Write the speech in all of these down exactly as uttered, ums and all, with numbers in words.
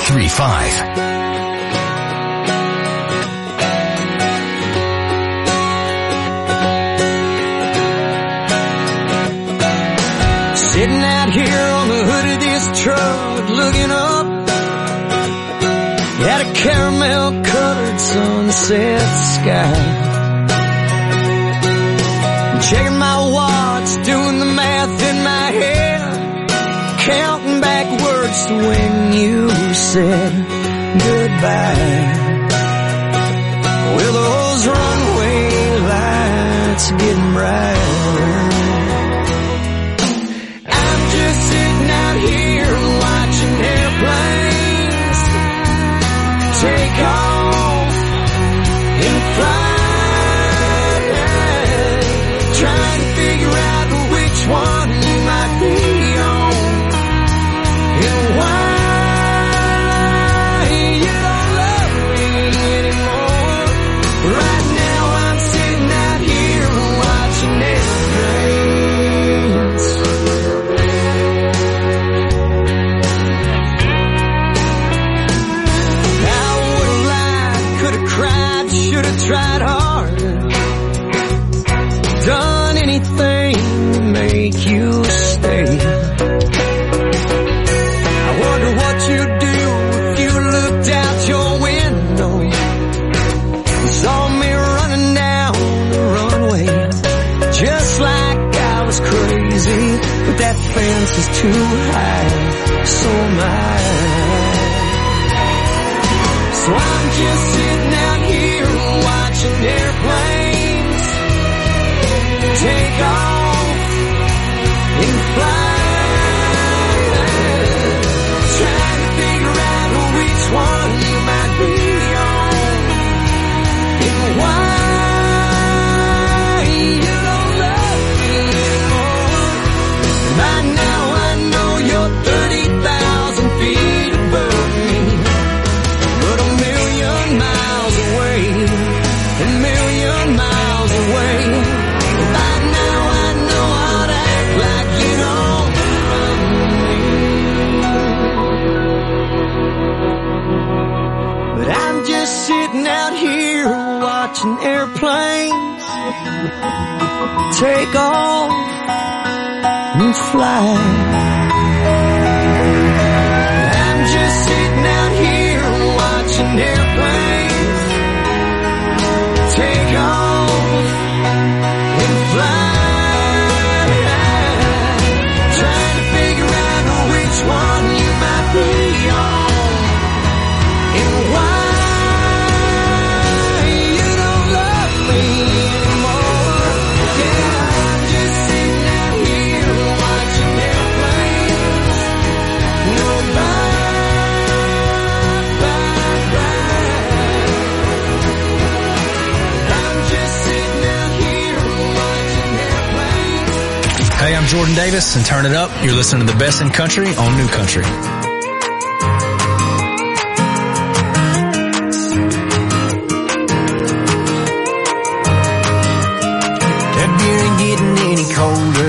three five. Sitting out here on the hood of this truck, looking up at a caramel-colored sunset sky. Checking my watch, doing the math in my head, counting backwards to when you said goodbye. Well, those runway lights are getting brighter. Sitting out here watching airplanes take off and fly, trying to figure out which one you might be on and why you don't love me anymore. Right now I'm sitting out here watching airplanes. Tried hard, done anything to make you stay. I wonder what you'd do if you looked out your window and saw me running down the runway, just like I was crazy, but that fence is too high, so am I. So I'm just sitting out here watching airplanes take off and fly, trying to figure out which one you might be on and why you don't love me anymore. By now I know you're thirty thousand feet above me, but a million miles away, a million miles away. By now I know how to act like you don't love me. But I'm just sitting out here watching airplanes take off and fly. I'm just sitting out here watching airplanes take off and fly, trying to figure out which one you might be on and why you don't love me anymore. Yeah, I'm just sitting out here watching airplanes go by, by, by. Hey, I'm Jordan Davis, and turn it up. You're listening to the best in country on New Country. That beer ain't getting any colder,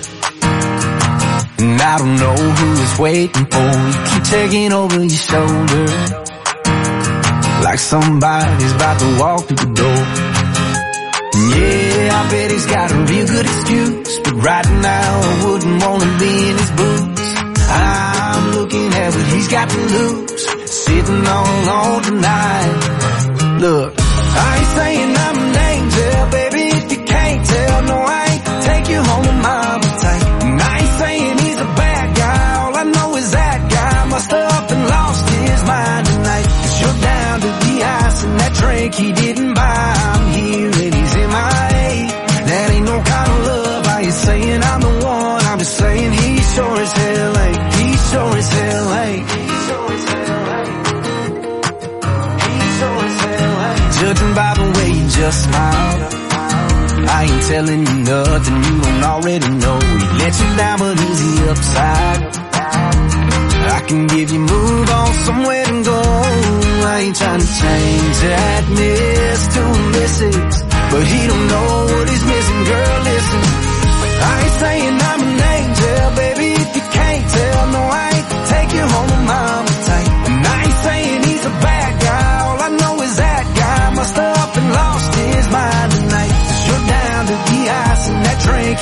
and I don't know who it's waiting for. You keep taking over your shoulder like somebody's about to walk through the door. Yeah, I bet he's got a real good excuse, but right now I wouldn't want to be in his boots. I'm looking at what he's got to lose, sitting all alone tonight. Look, I ain't saying I'm an angel, baby, if you can't tell. No, I ain't take you home with my appetite. And I ain't saying he's a bad guy, all I know is that guy must have up and lost his mind tonight. Cause you're down to the ice and that drink he didn't buy. I'm here and he's in my A. That ain't no kind of love. Are you saying I'm the one? I'm just saying he sure as hell ain't. He sure as hell ain't. He sure as hell ain't. He sure as hell ain't. Judging by the way you just smiled, I ain't telling you nothing you don't already know. He let you down, but is he upside? I can give you move on somewhere to go. I ain't trying to change that miss to a missus, but he don't know what he's missing. Girl, listen, I ain't saying I'm an angel, baby, if you can't tell. No, I ain't take you home with my appetite. And I ain't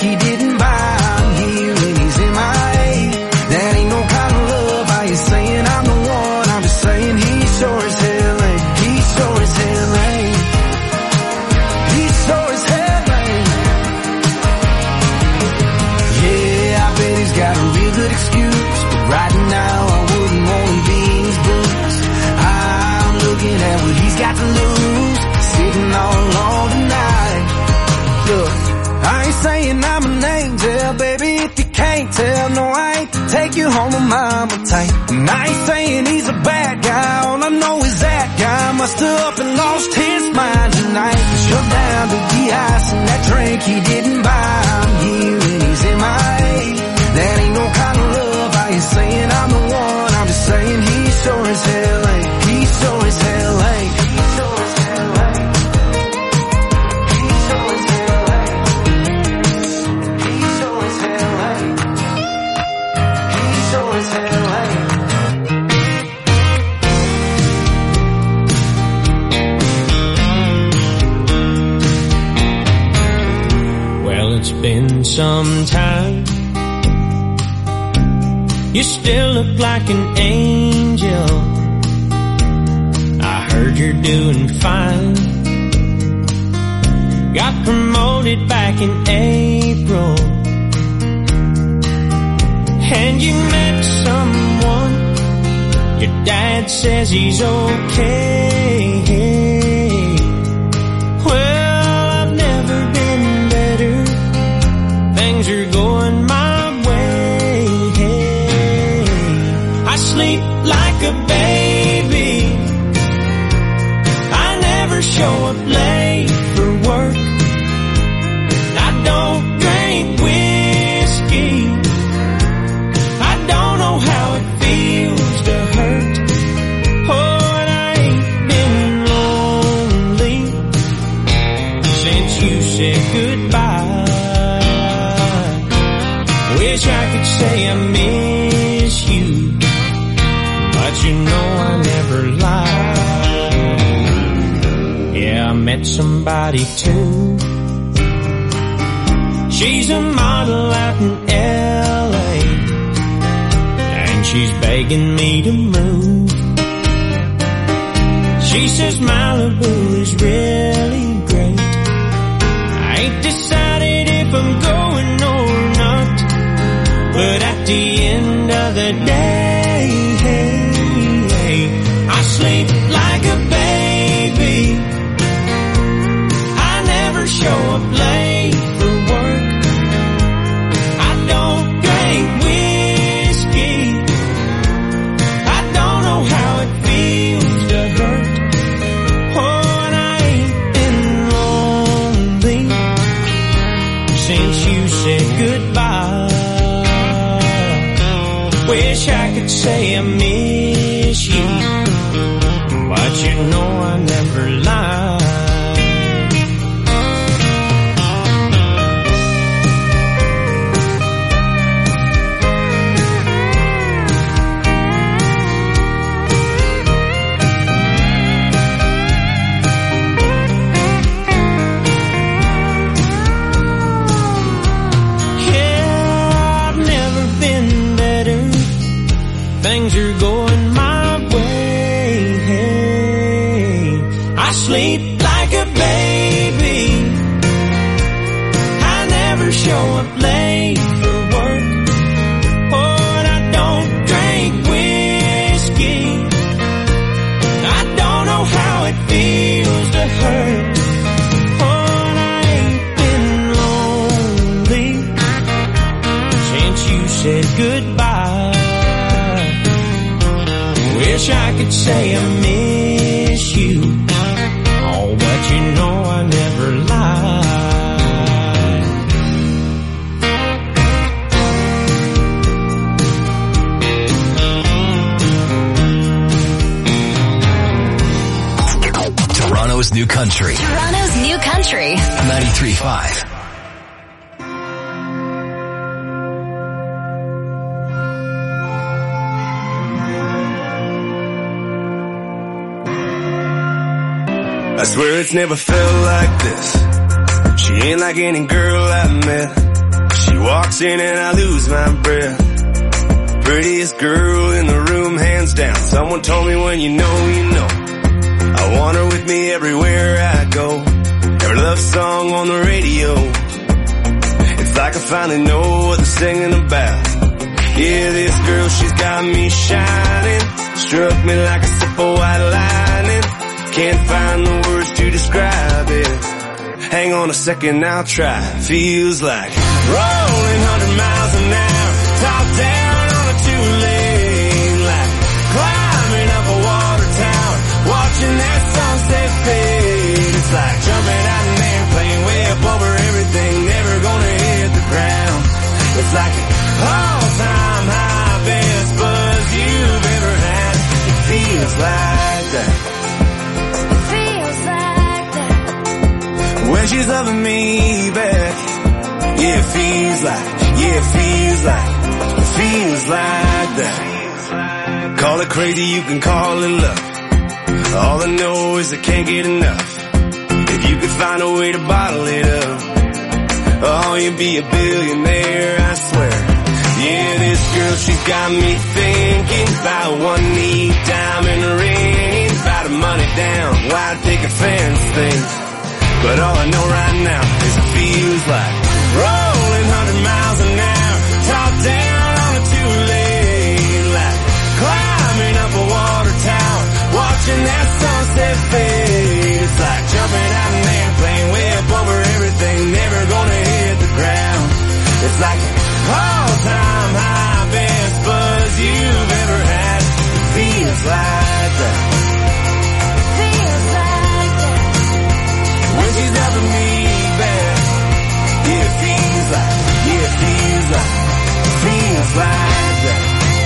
he didn't buy. I'm here and he's in my A. That ain't no kind of love. I ain't saying I'm the one. I'm just saying he sure as hell ain't. He sure as hell ain't. He sure as hell ain't. Yeah, I bet he's got a real good excuse, but right now I wouldn't want to be in his boots. I'm looking at what he's got to lose, sitting all alone tonight. Look, I ain't saying I'm an angel, baby, if you can't tell. No, I ain't to take you home with mama tight. And I ain't saying he's a bad guy, all I know is that guy must have up and lost his mind tonight. Shut down to the ice and that drink he didn't buy. I'm here and he's in my A. That ain't no kind of love. I ain't saying I'm the one. I'm just saying he sure as hell ain't. He sure as hell ain't. He sure as hell ain't. He sure as hell ain't. He sure as hell ain't. He sure as hell ain't. Well, it's been some time. You still look like an angel. I heard you're doing fine. Got promoted back in April. And you met someone. Your dad says he's okay. Well, I've never been better. Things are going my way. I sleep like a baby. I never show up late for work. I don't drink whiskey. I don't know how it feels to hurt. Oh, and I ain't been lonely since you said goodbye. Wish I could say I miss you, but you know I never lie. Yeah, I met somebody too. She's a model out in L A, and she's begging me to move. She says Malibu is really great. I ain't decided if I'm going or not, but at the end of the day, I sleep like a baby. I never show up late for work. I don't drink whiskey. I don't know how it feels to hurt. Oh, and I ain't been lonely since you said goodbye. Wish I could say I miss you, but you know I never lie. Things are going my way. I sleep like a baby. I never show up late for work. Oh, and I don't drink whiskey. I don't know how it feels to hurt. Oh, and I ain't been lonely since you said goodbye. Wish I could say I miss you, oh, but you know I never lie. Toronto's new country. Toronto's new country. ninety-three point five. I swear it's never felt like this. She ain't like any girl I've met. walks in and I lose my breath. Prettiest girl in the room, hands down. Someone told me when you know, you know. I want her with me everywhere I go. Every love song on the radio. It's like I finally know what they're singing about. Yeah, this girl, she's got me shining. Struck me like a sip of white lightning. Can't find the words to describe it. Hang on a second, I'll try. Feels like rolling hundred miles an hour, top down on a two-lane, like climbing up a water tower, watching that sunset fade. It's like jumping out an airplane way up over everything, never gonna hit the ground. It's like an all-time high, best buzz you've ever had. It feels like that. It feels like that. When she's loving me back. Yeah, it feels like, yeah, it feels like, it feels like that. Call it crazy, you can call it love. All I know is I can't get enough. If you could find a way to bottle it up, oh, you'd be a billionaire, I swear. Yeah, this girl, she's got me thinking about one neat diamond ring, about a money down, why take offense things. But all I know right now is it feels like rolling hundred miles an hour, top down on a two-lane, like climbing up a water tower, watching that sunset fade. It's like jumping out an airplane way up over everything, never gonna hit the ground. It's like an all-time high, best buzz you've ever had. Feels like that. Feels like that. When she's loving me back. Yeah, it feels like, yeah, it feels like, it feels like that.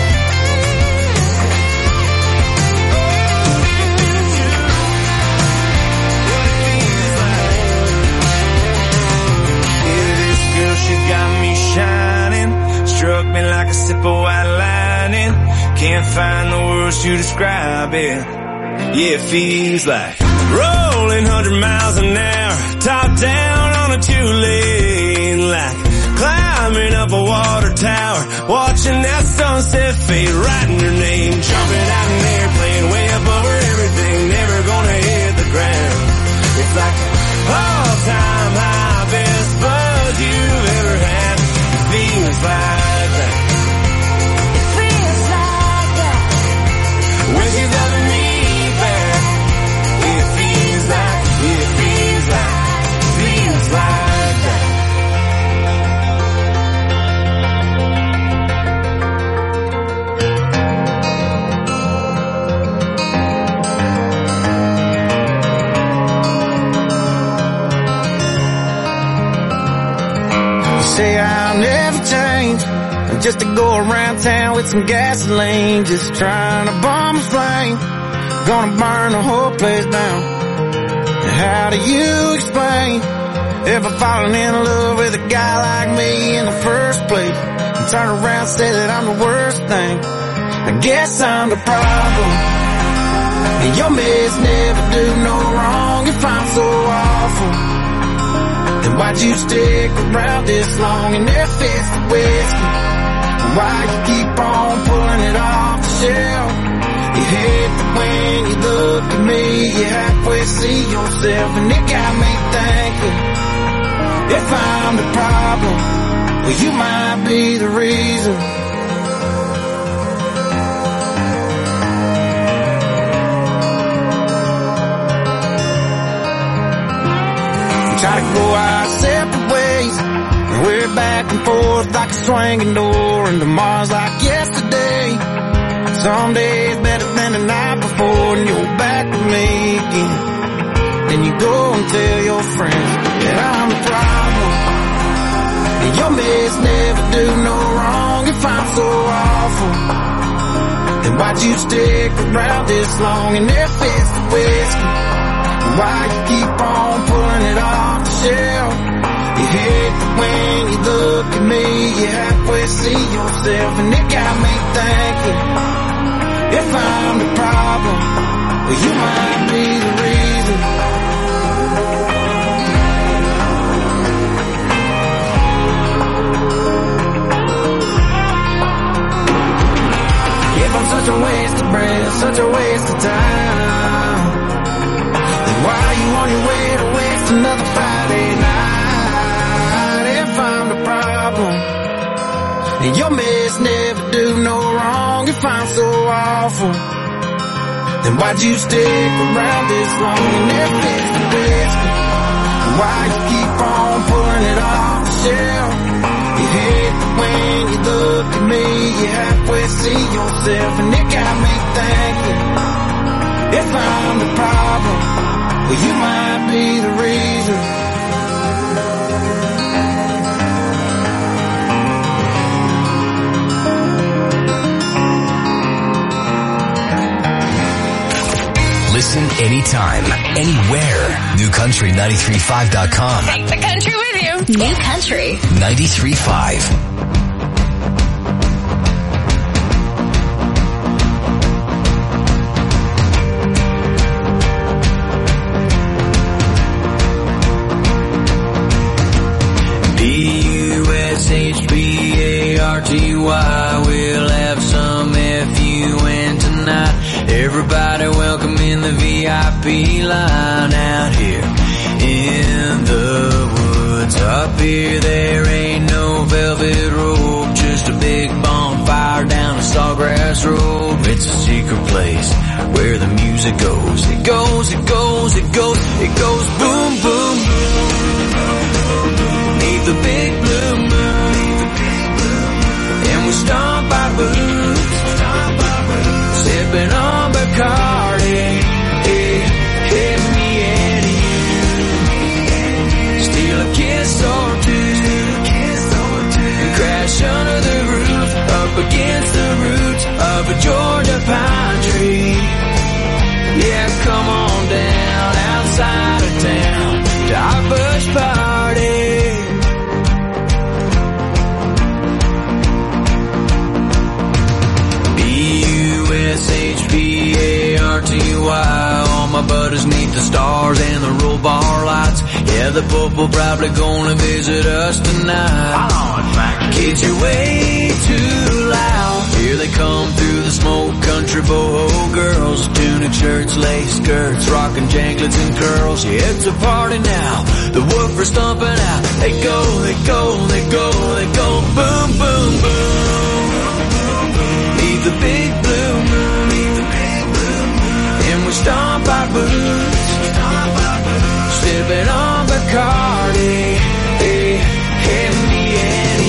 Yeah, this girl, she got me shining. Struck me like a sip of white lightning. Can't find the words to describe it. Yeah, it feels like rolling hundred miles an hour, top down on a two-lane, like climbing up a water tower, watching that sunset fade, writing your name, jumping out an airplane way up over everything, never gonna hit the ground. It's like all-time high, best buzz you've ever had. It feels like that. It feels like that. When she's loving me back. It feels like, it feels like, feels like that. You say I'll never change, I'm just to go around town with some gasoline, just trying to bomb a flame, gonna burn the whole place down. How do you explain ever falling in love with a guy like me in the first place, and turn around and say that I'm the worst thing? I guess I'm the problem, and your mess never do no wrong. If I'm so awful, then why'd you stick around this long and if it's the whiskey? Why you keep on pulling it off the shelf? You hate that when you look at me, you halfway see yourself, and it got me thinking, if I'm the problem, well, you might be the reason. We try to go our separate ways, and we're back and forth like a swinging door, and tomorrow's like yesterday. Some days better than the night before, and you're back with me again. Then you go and tell your friends that I'm the problem, and your mess never do no wrong. If I'm so awful, then why'd you stick around this long? And if it's the whiskey, why you keep on pulling it off the shelf? You hate that when you look at me, you halfway see yourself, and it got me thinking, if I'm the problem, well, you might be the reason. Why are you on your way to waste another Friday night? If I'm the problem and your mess never do no wrong, if I'm so awful, then why'd you stick around this long and never fix the biscuit? Why you keep on pulling it off the shelf? You hate that when you look at me, you halfway see yourself, and it got me thinking, if I'm the problem, well, you might be the reason. Listen anytime, anywhere. New Country nine three five dot com. Take the country with you. New Country ninety-three point five. D U S H B A R T Y, we'll have some F U N tonight. Everybody welcome in the V I P line out here in the woods. Up here there ain't no velvet rope, just a big bonfire down a sawgrass road. It's a secret place where the music goes. It goes, it goes, it goes, it goes boom, boom, neath the big blue moon, and we stomp our boots, sipping on Bacardi, hey, hey, me and you, steal a kiss or two, and crash under the roof, up against the roots of a Georgia pine tree. Yeah, come on down outside of town to our bush party. S H P A R T Y, all my buddies neath the stars and the roll bar lights. Yeah, the Pope will probably gonna visit us tonight. Kids, you're way too loud. Here they come through the smoke country, boho girls, tunic shirts, lace skirts, rocking janklets and curls. Yeah, it's a party now, the woofers stomping out. They go, they go, they go, they go, boom, boom, boom. Leave the big blue moon, and we stomp our boots, sipping on Bacardi, hey, hey, me and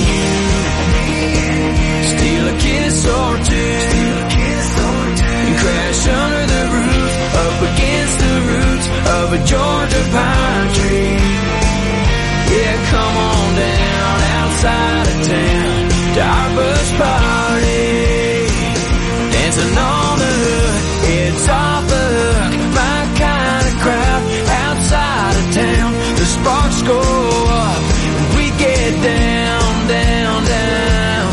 you, steal a kiss or two, and crash under the roof, up against the roots of a Georgia pine tree. Yeah, come on down outside of town to our bush party. Dancing on the hood, it's off the hook, my kind of crowd outside of town. The sparks go up, and we get down, down, down.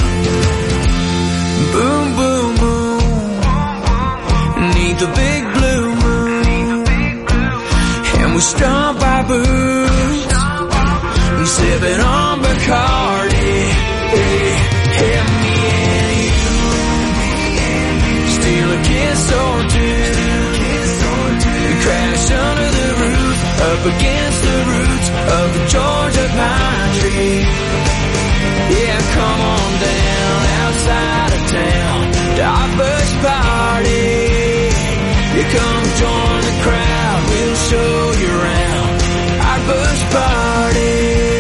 Boom, boom, boom, neath the big blue moon, and we stomp our boots, we sipping on Bacardi, hey, hey, me and you, steal a kiss or two, and crash under the roof, up against the roots of the Georgia pine tree. Yeah, come on down outside of town to our bush party. You come join the crowd, we'll show you around our bush party.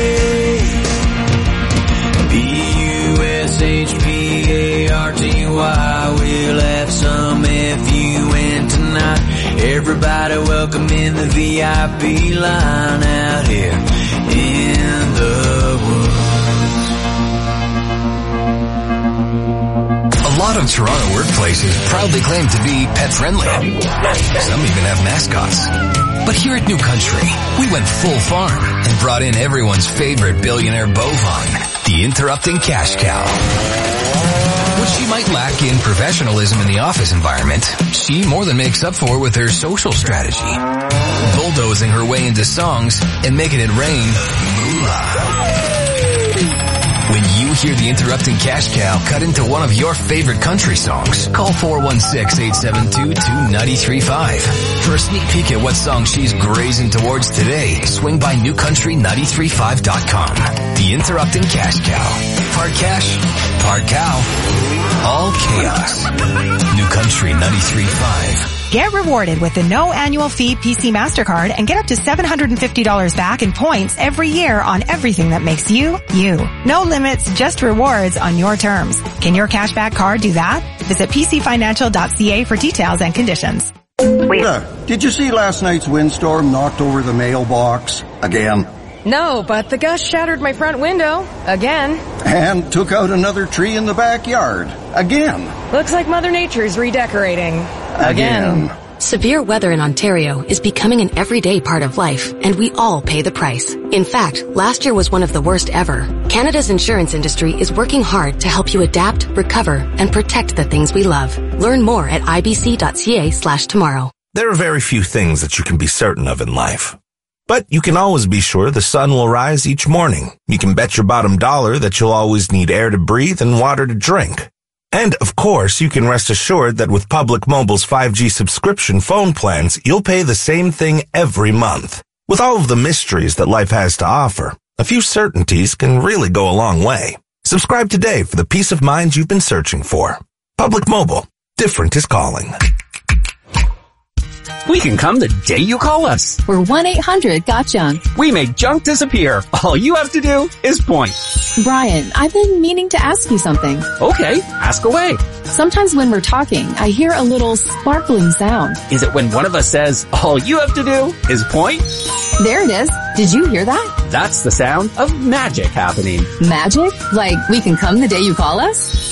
B U S H P A R T Y, we'll have some F U N tonight. Everybody welcome in the V I P line out here in the woods. A lot of Toronto workplaces proudly claim to be pet-friendly. Some even have mascots. But here at New Country, we went full farm and brought in everyone's favorite billionaire bovine, the interrupting cash cow. What she might lack in professionalism in the office environment, she more than makes up for with her social strategy. Bulldozing her way into songs and making it rain moolah. When you hear the Interrupting Cash Cow cut into one of your favorite country songs. Call four one six, eight seven two, two nine three five. For a sneak peek at what song she's grazing towards today, swing by new country nine three five dot com. The Interrupting Cash Cow. Part cash, part cow, all chaos. New Country ninety-three point five. Get rewarded with the no annual fee P C MasterCard and get up to seven hundred fifty dollars back in points every year on everything that makes you, you. No limits, just rewards on your terms. Can your cashback card do that? Visit p c financial dot c a for details and conditions. Look, did you see last night's windstorm knocked over the mailbox again? No, but the gust shattered my front window. Again. And took out another tree in the backyard. Again. Looks like Mother Nature's redecorating. Again. Again. Severe weather in Ontario is becoming an everyday part of life, and we all pay the price. In fact, last year was one of the worst ever. Canada's insurance industry is working hard to help you adapt, recover, and protect the things we love. Learn more at ibc.ca slash tomorrow. There are very few things that you can be certain of in life. But you can always be sure the sun will rise each morning. You can bet your bottom dollar that you'll always need air to breathe and water to drink. And, of course, you can rest assured that with Public Mobile's five G subscription phone plans, you'll pay the same thing every month. With all of the mysteries that life has to offer, a few certainties can really go a long way. Subscribe today for the peace of mind you've been searching for. Public Mobile. Different is calling. We can come the day you call us. We're one eight hundred got junk. We make junk disappear. All you have to do is point. Brian, I've been meaning to ask you something. Okay, ask away. Sometimes when we're talking, I hear a little sparkling sound. Is it when one of us says, all you have to do is point? There it is. Did you hear that? That's the sound of magic happening. Magic? Like we can come the day you call us?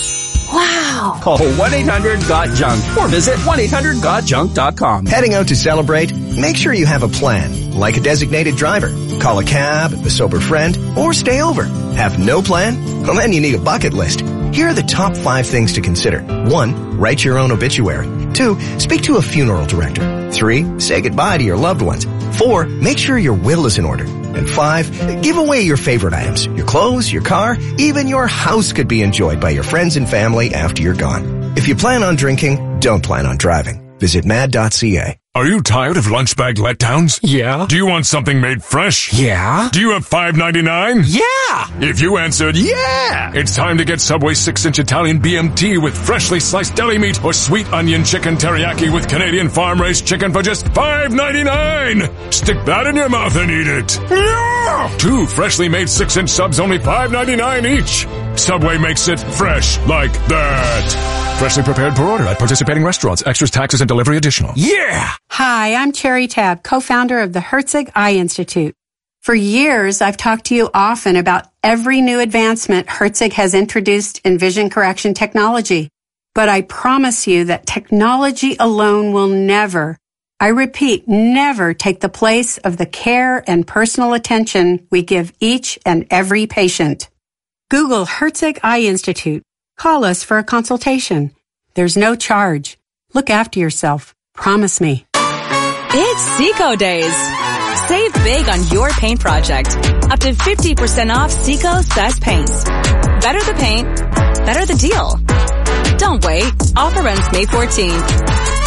Wow. Call one eight hundred got junk or visit one eight hundred got junk dot com. Heading out to celebrate? Make sure you have a plan, like a designated driver. Call a cab, a sober friend, or stay over. Have no plan? Well, then you need a bucket list. Here are the top five things to consider. One, write your own obituary. Two, speak to a funeral director. Three, say goodbye to your loved ones. Four, make sure your will is in order. And five, give away your favorite items. Your clothes, your car, even your house could be enjoyed by your friends and family after you're gone. If you plan on drinking, don't plan on driving. Visit mad dot c a. Are you tired of lunch bag letdowns? Yeah. Do you want something made fresh? Yeah. Do you have five ninety-nine? Yeah. If you answered yeah, it's time to get Subway six inch Italian B M T with freshly sliced deli meat or sweet onion chicken teriyaki with Canadian farm-raised chicken for just five ninety-nine. Stick that in your mouth and eat it. Yeah. Two freshly made six inch subs, only five ninety-nine each. Subway makes it fresh like that. Freshly prepared per order at participating restaurants. Extras, taxes, and delivery additional. Yeah! Hi, I'm Cherry Tab, co-founder of the Herzig Eye Institute. For years, I've talked to you often about every new advancement Herzig has introduced in vision correction technology. But I promise you that technology alone will never, I repeat, never take the place of the care and personal attention we give each and every patient. Google Herzig Eye Institute. Call us for a consultation. There's no charge. Look after yourself. Promise me. It's Seco Days. Save big on your paint project. Up to fifty percent off Seco Says Paints. Better the paint, better the deal. Don't wait. Offer ends May fourteenth.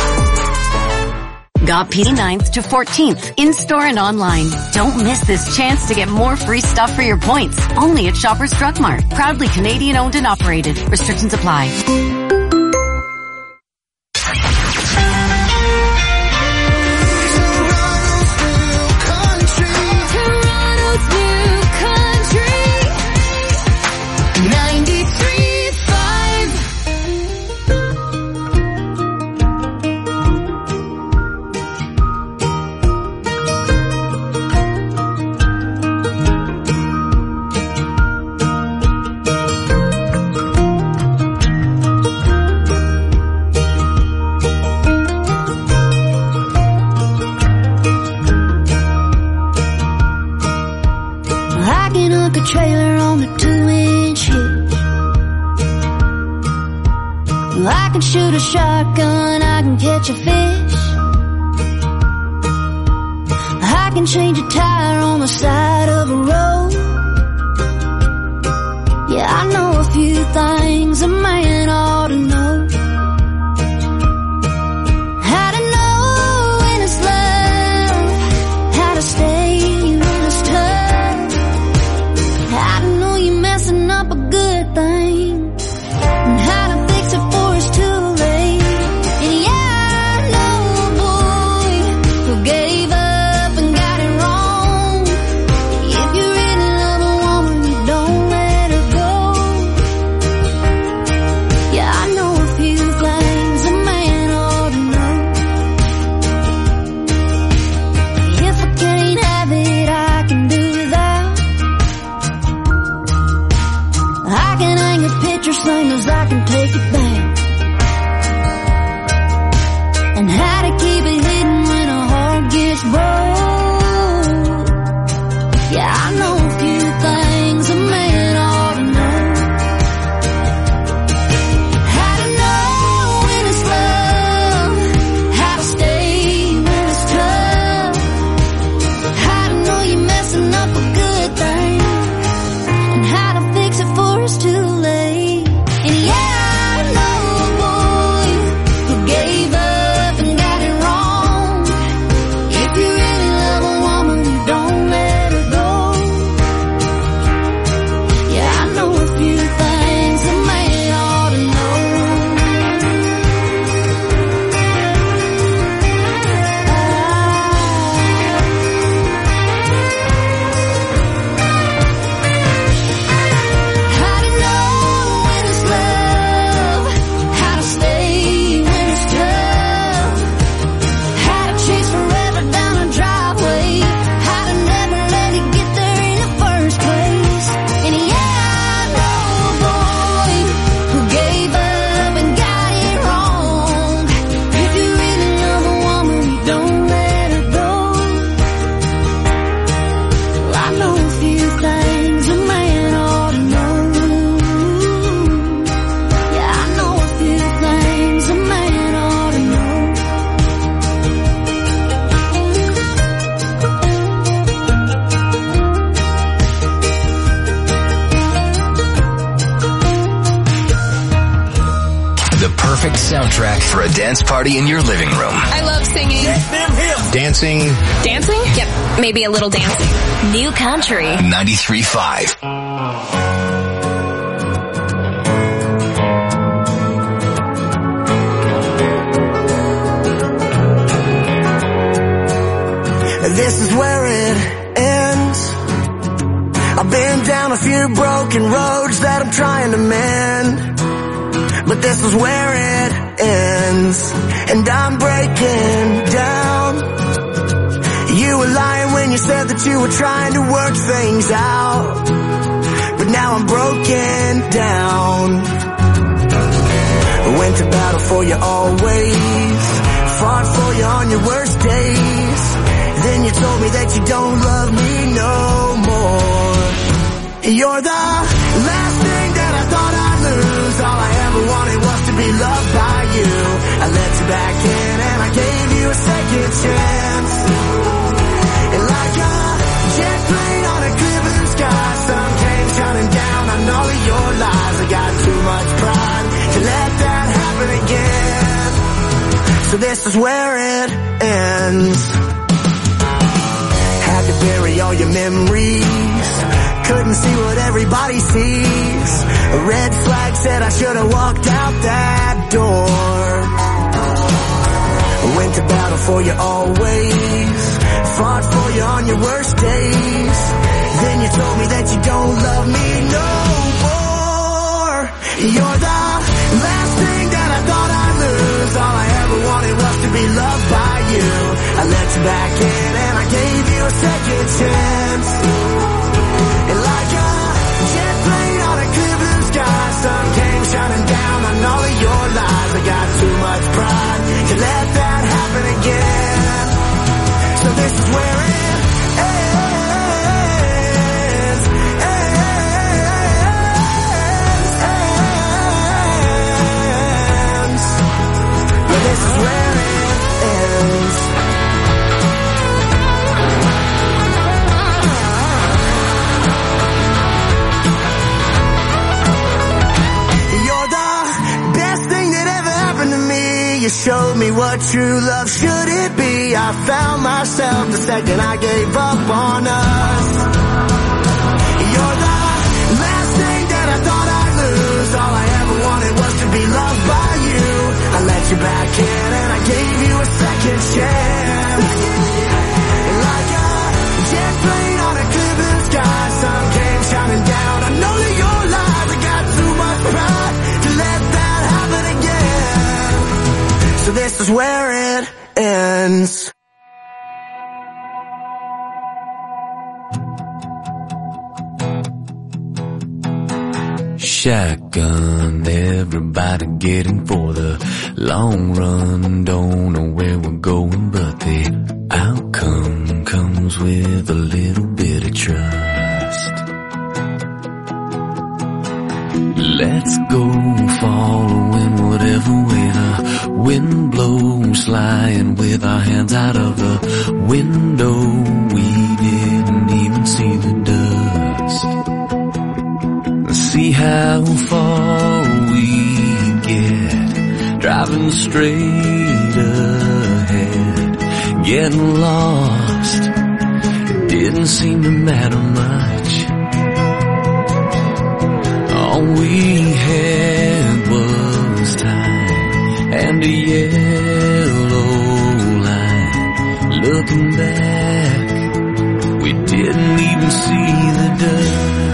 Got P ninth to fourteenth, in-store and online. Don't miss this chance to get more free stuff for your points. Only at Shoppers Drug Mart. Proudly Canadian owned and operated. Restrictions apply. Trailer on the two-inch hitch. I can shoot a shotgun, I can catch a fish. I can change a tire on the side of a road. Yeah, I know a things a man ought to know. How to know when it's love, how to stay when it's tough, how to know you're messing up a good thing, and how to fix it before it's too late. And yeah, I know a boy who gave up and got it wrong. If you really love a woman, you don't let her go. Yeah, I know a few things a man ought to know. If I can't have it, I can do without. I can hang a picture, singles, I can take it back. And how to keep it hidden when a heart gets broke. Yeah, I know a few things a man ought to know. How to know when it's love, how to stay when it's tough, how to know you're messing up a good thing, and how to fix it before it's too late. And yeah, I know a boy who gave up and got it wrong. If you really love a woman, you don't let her go. Yeah, I know a few things a man ought to know. How to know when it's love, how to stay when it's tough, how to chase forever down a driveway, how to never let it get there in the first place. And yeah, I know a boy who gave up and got it wrong. If you really love a woman, you don't let her go. Well, I know a few things a man ought to know. Yeah, I know a few things a man ought to know. The perfect soundtrack for a dance party in your living room. I love singing. Dancing. Dancing? Yep, maybe a little dancing. New Country. ninety-three point five. This is where it ends. I've been down a few broken roads that I'm trying to mend, but this is where it ends, and I'm breaking down. You were lying when you said that you were trying to work things out, but now I'm broken down. I went to battle for you always, fought for you on your worst days. Then you told me that you don't love me no more. You're the last thing that I thought I'd lose. All I ever wanted was to be loved by you. I let you back in and I gave you a second chance. And like a jet plane on a clear blue sky, sun came shining down on all of your lies. I got too much pride to let that happen again. So this is where it ends. Had to bury all your memories, couldn't see what everybody sees. A red flag said I should have walked out that door. I went to battle for you always, fought for you on your worst days. Then you told me that you don't love me no more. You're the last thing that I thought I'd lose. All I ever wanted was to be loved by you. I let you back in and I gave you a second chance. And like a jet plane on a clear blue sky, sun came shining down on all of your lies. I got too much pride to let that happen again. So this is where it ends. Ends. Yeah, this is where it ends. what true love should it be? I found myself the second I gave up on us. You're the last thing that I thought I'd lose. All I ever wanted was to be loved by you. I let you back in and I gave you a second chance. Like a jet plane on a clear blue sky, sun came shining down. I know that you're alive. I got too much pride to let that happen again. So this is where it ends. Shotgun, everybody getting for the long run. Don't know where we're going, but the outcome comes with a little bit of trust. Let's go following whatever way the wind blows, flying with our hands out of the window. We didn't even see the dust. See how far we get, driving straight ahead, getting lost. It didn't seem to matter much. All we had was time and a yellow line. Looking back, we didn't even see the dust.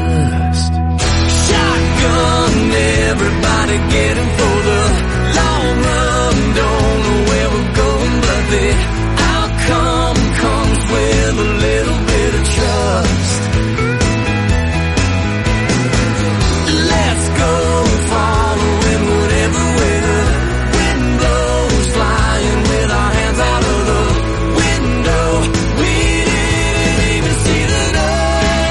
Everybody getting for the long run. Don't know where we're going, but the outcome comes with a little bit of trust. Let's go following whatever way the wind blows, flying with our hands out of the window. We didn't even see the dust.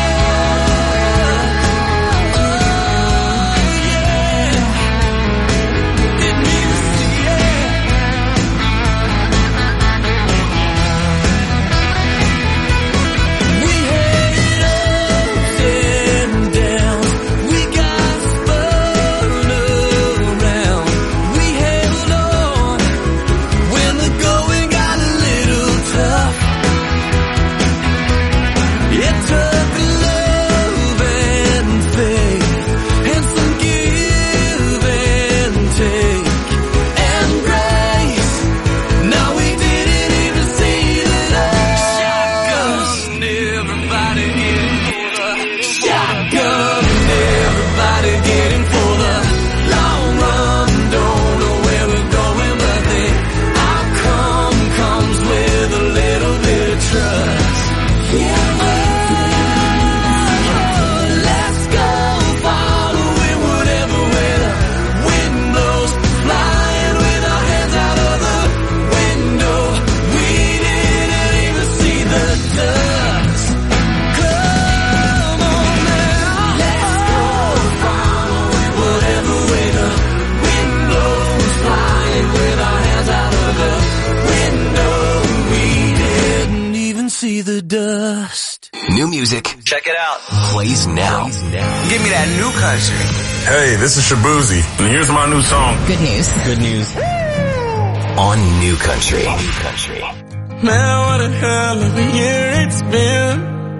New music. Check it out. Plays now. Give me that new country. Hey, this is Shabuzi, and here's my new song. Good news. Good news. On New Country. New Country. Man, what a hell of a year it's been.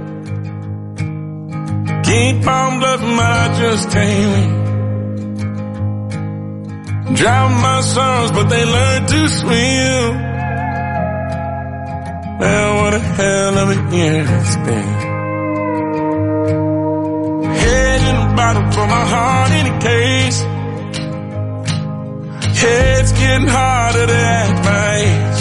Keep on bluffing, but I just can't win. Drown my sons, but they learn to swim. Man, what a hell of a year it's been. Head in a bottle for my heart in a case. Yeah, it's getting harder to act my age.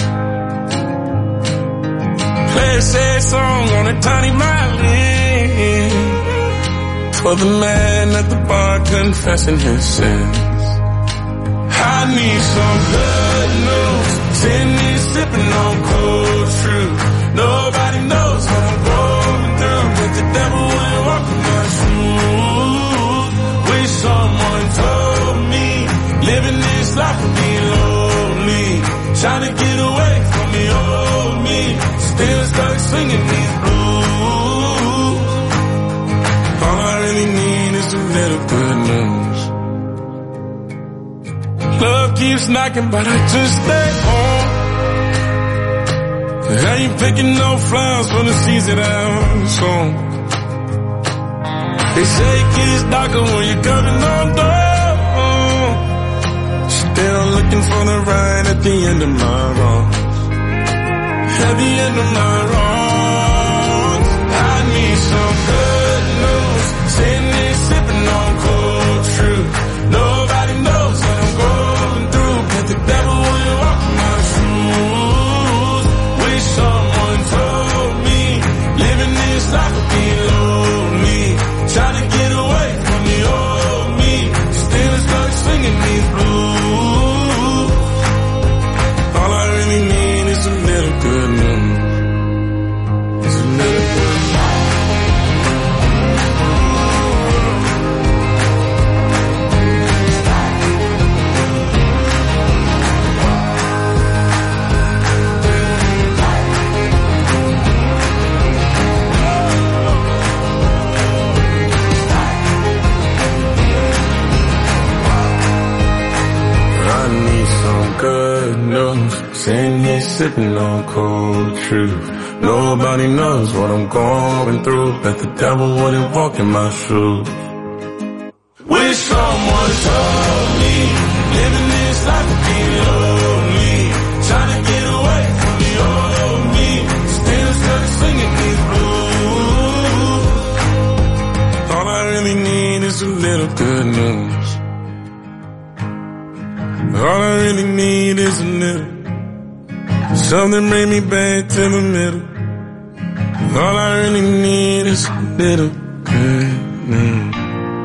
Play a sad song on a tiny violin for the man at the bar confessing his sins. I need some good news. Send me sipping on cold truth. Nobody knows what I'm going through, but the devil ain't walking my shoes. Wish someone told me living this life would be lonely. Trying to get away from the old me, still stuck singing these blues. All I really need is a little good news. Love keeps is knocking, but I just stay home. I ain't picking no flowers for the season out soon. They say it gets darker when you're coming on down. Still looking for the ride at the end of my road. At the end of my road, I need some good news. Sitting there sipping on cold truth. Nobody knows what I'm going through, but the devil will walk in my shoes. Wish someone told me living this life would be lonely. Trying to get away from the old me, still stuck singing these blues. All I really need is a little good news. It's a little good news. Good news, sitting here sipping on cold truth. Nobody knows what I'm going through, but the devil wouldn't walk in my shoes. Wish someone told me living this life would be lonely. Trying to get away from the old me, still stuck singing these blues. All I really need is a little good news. All I really need is a little, something bring me back to the middle. All I really need is a little good news.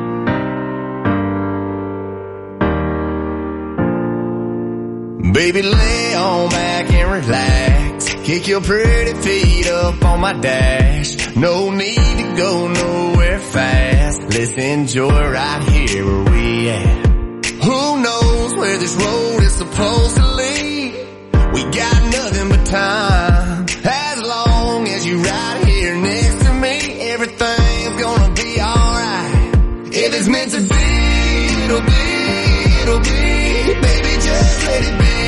Baby, lay on back and relax. Kick your pretty feet up on my dash. No need to go nowhere fast. Let's enjoy right here where we at. Who knows where this road is supposed to lead? We got nothing but time. As long as you're right here next to me, everything's gonna be alright. If it's meant to be, it'll be, it'll be. Baby, just let it be.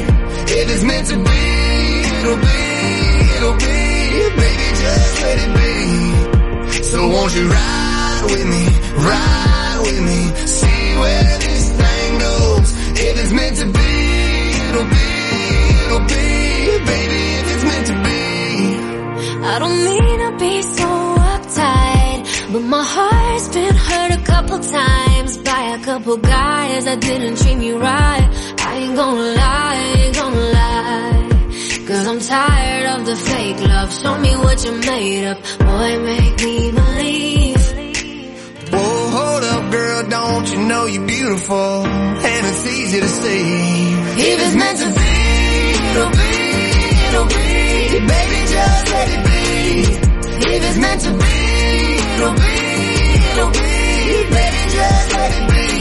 If it's meant to be, it'll be, it'll be. Baby, just let it be. So won't you ride with me, ride with me, see where this thing goes. If it's meant to be, it'll be, it'll be. Baby, if it's meant to be. I don't mean to be so uptight, but my heart's been hurt a couple times by a couple guys that didn't treat me right. I ain't gonna lie, I ain't gonna lie, cause I'm tired of the fake love. Show me what you're made of, boy, make me believe. Whoa, hold up, girl, don't you know you're beautiful, and it's easy to see. If it's meant to be, it'll be, it'll be. Baby, just let it be. If it's meant to be, it'll be, it'll be. Baby, just let it be.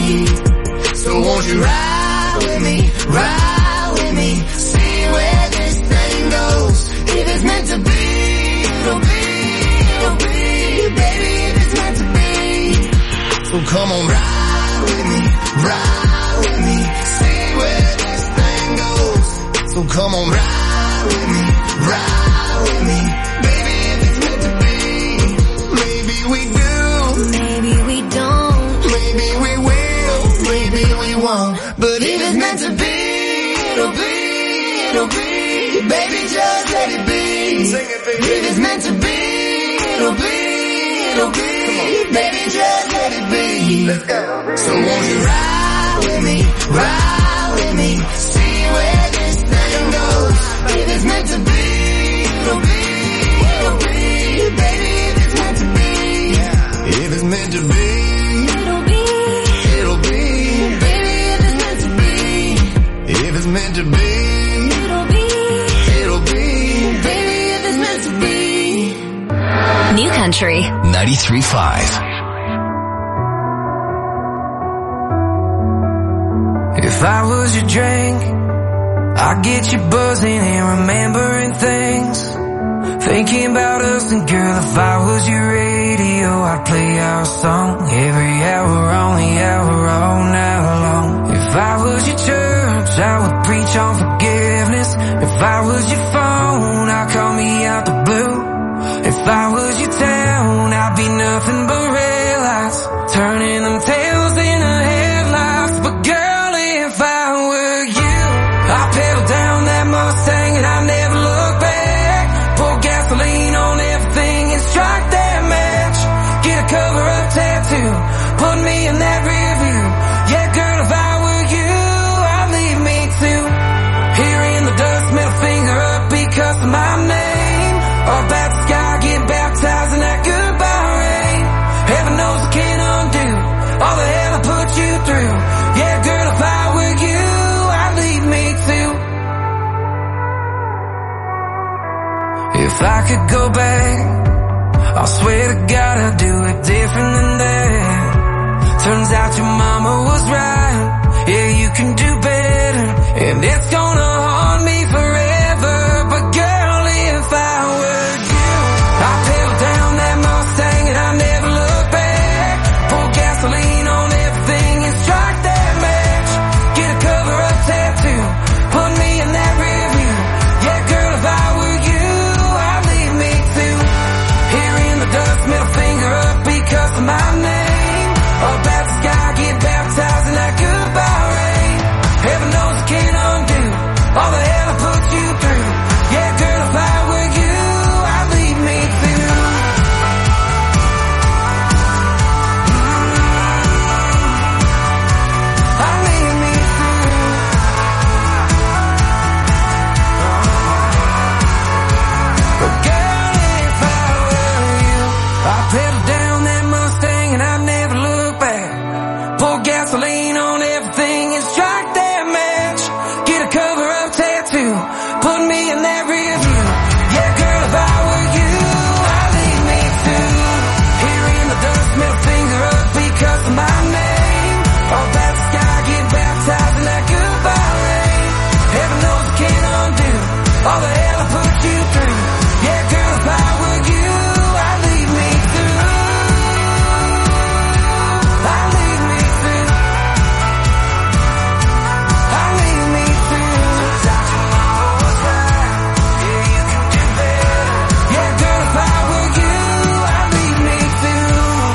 So won't you ride with me, ride with me, see where this thing goes. If it's meant to be, it'll be, it'll be. Baby, if it's meant to be. So come on, ride with me, ride with me, see where this thing goes. So come on, ride with me, ride with me, baby, if it's meant to be. Maybe we do, maybe we don't, maybe we will, maybe we won't. But if it's meant to be, it'll be, it'll be. Baby, just let it be. Sing it, baby. If it's meant to be, it'll be, it'll be. Baby, just let it be. Let's go. So won't you ride with me, ride with me, see where this thing goes. If it's meant to be, it'll be, it'll be. Baby, if it's meant to be. If it's meant to be, it'll be, it'll be. Baby, if it's meant to be. If it's meant to be, it'll be, it'll be. Baby, if it's meant to be. New Country ninety-three point five. If I was your drink, I'd get you buzzing and remembering things, thinking about us. And girl, if I was your radio, I'd play our song every hour on the hour all night long. If I was your church, phone, I call me out the blue. If I was your town, I'd be nothing but red lights, turning them tails into headlights. But girl, if I were you, I'd pedal down that Mustang and I'd never look back. Pour gasoline on everything and strike that match. Get a cover-up tattoo, put me in that rear view. Yeah, girl, if I were you, I'd leave me too. Here in the dust, middle finger up because of my name. Up at the sky, get baptized in that goodbye rain. Heaven knows I can't undo all the hell I put you through. Yeah, girl, if I were you, I'd leave me too. If I could go back, I swear to God I'd do it different than that. Turns out your mama was right. Yeah, you can do better, and it's gonna haunt me forever. But girl, if I were you, I'd pedal down that Mustang and I'd never look back. Pour gasoline on everything and strike that match. Get a cover-up tattoo, put me in that rear view. Yeah, girl, if I were you, I'd leave me too. Here in the dust, middle finger up because of my name. Up at the sky, get baptized in that goodbye rain. Heaven knows I can't undo all the hell I put you through. Yeah, girl, if I were you, I'd leave me too. I'd leave me too. But girl, if I were you, I'd pedal down that Mustang and I'd never look back. Pour gasoline on everything and strike that match. Get a cover-up tattoo, put me in that rear view. Yeah, girl, if I were you, I'd leave me too. Here in the dust, middle finger up because of my name. Up at the sky, get baptized in that goodbye rain. Heaven knows I can't undo all the hell I put you through. Yeah, girl, if I were you, I'd leave me too. I'd leave me too. I'd leave me too. Turns out your mama was right. Yeah, you can do better. Yeah, girl, if I were you, I'd leave me too.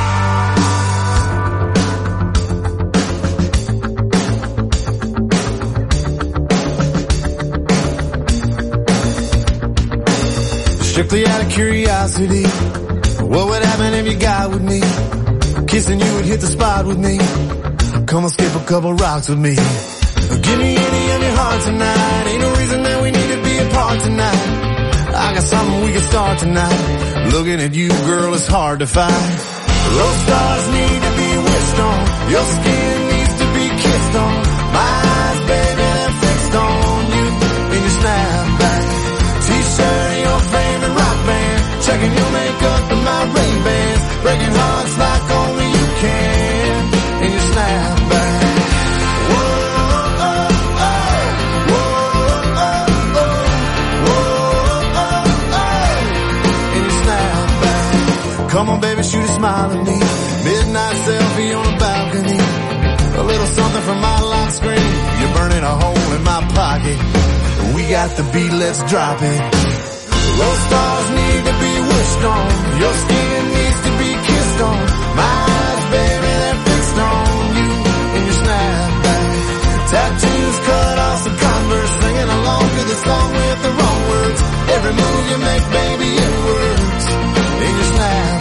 Strictly out of curiosity, what would happen if you got with me? Kissing you would hit the spot with me. Come on, skip a couple rocks with me. Give me any of your heart tonight. Ain't no reason that we need to be apart tonight. I got something we can start tonight. Looking at you, girl, it's hard to find. Those stars need to be wished on. Your skin needs to be kissed on. My eyes, baby, they're fixed on you in your snapback. T-shirt, your favorite rock band. Checking your makeup and my Ray-Bans. Breaking hearts like only you can in your snapback. Come on, baby, shoot a smile at me. Midnight selfie on a balcony. A little something from my lock screen. You're burning a hole in my pocket. We got the beat, let's drop it. Those stars need to be wished on. Your skin needs to be kissed on. My eyes, baby, they're fixed on you in your snapback. Tattoos cut off some Converse. Singing along to the song with the wrong words. Every move you make, baby, it works in your snapback.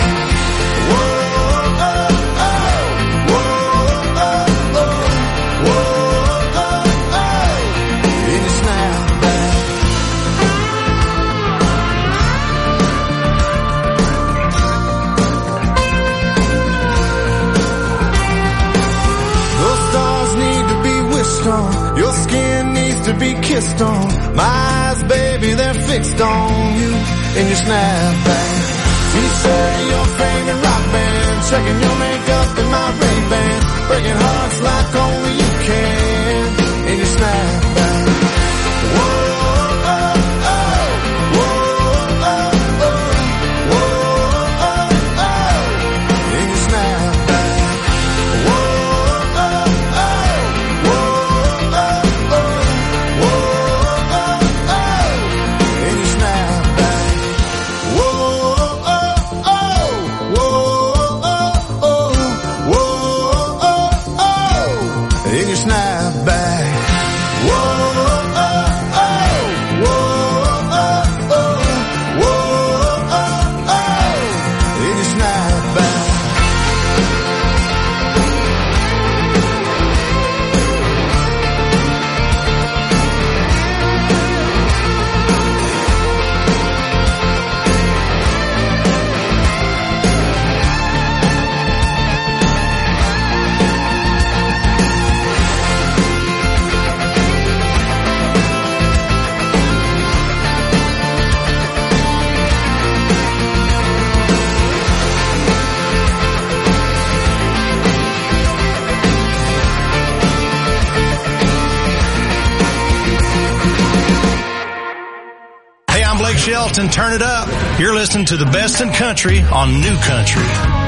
Your skin needs to be kissed on. My eyes, baby, they're fixed on you in your snapback. T-shirt, your favorite rock band. Checking your makeup and my Ray-Bans. Breaking hearts like only you can in your snapback. Whoa, oh, oh, whoa, oh, oh, whoa, oh, oh, in your snapback. Whoa, oh, oh, whoa, oh, oh, whoa, oh, oh, I'm Blake Shelton. Turn it up. You're listening to the best in country on New Country.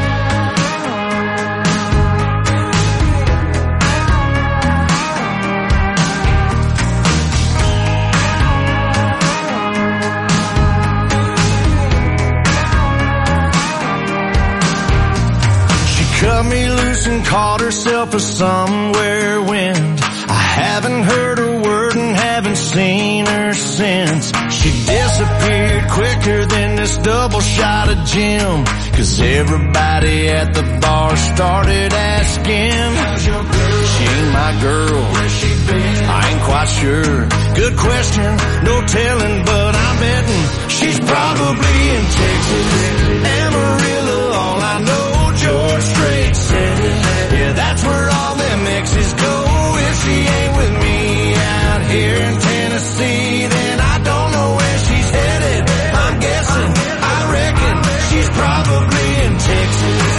Cut me loose and caught herself a somewhere wind. I haven't heard a word and haven't seen her since. She disappeared quicker than this double shot of gin. Cause everybody at the bar started asking, how's your girl? She ain't my girl. Where's she been? I ain't quite sure. Good question, no telling, but I'm betting she's probably in Texas. Amarillo, all I know. George Strait said it. Yeah, that's where all them exes go. If she ain't with me out here in Tennessee, then I don't know where she's headed. I'm guessing, I reckon she's probably in Texas.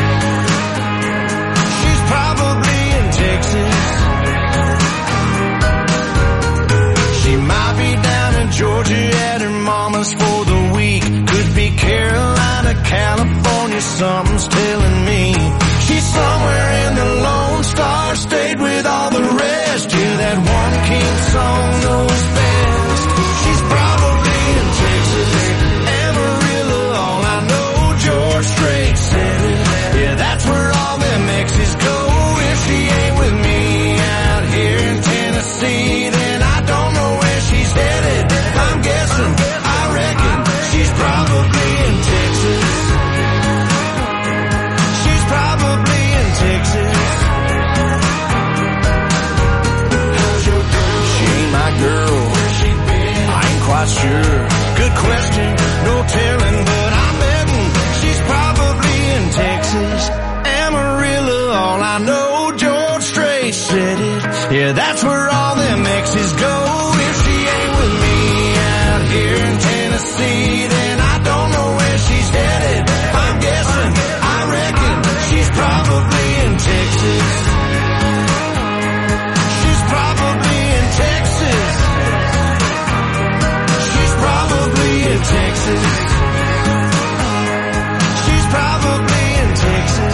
She's probably in Texas. She might be down in Georgia at her mama's for the week. Could be Carolina, California, something's telling me. She's somewhere in the Lone Star State with all the rest. Yeah, that one king song knows best. She's probably in Texas. Amarillo, all I know, George Strait said it. Yeah, that's where all them exes go. If she ain't with me out here in Tennessee, then I don't know where she's headed. I'm guessing, I reckon she's probably in Texas. She's probably in Texas. How's your girl? She ain't my girl. Where's she been? I ain't quite sure. Good question, no telling, but I'm betting she's probably in Texas. Amarillo, all I know, George Strait said it. Yeah, that's where all them exes go. If she ain't with me out here in Tennessee, then I don't know where she's headed. I'm guessing, I reckon she's probably in Texas. She's probably in Texas. She's probably in Texas. She's probably in Texas.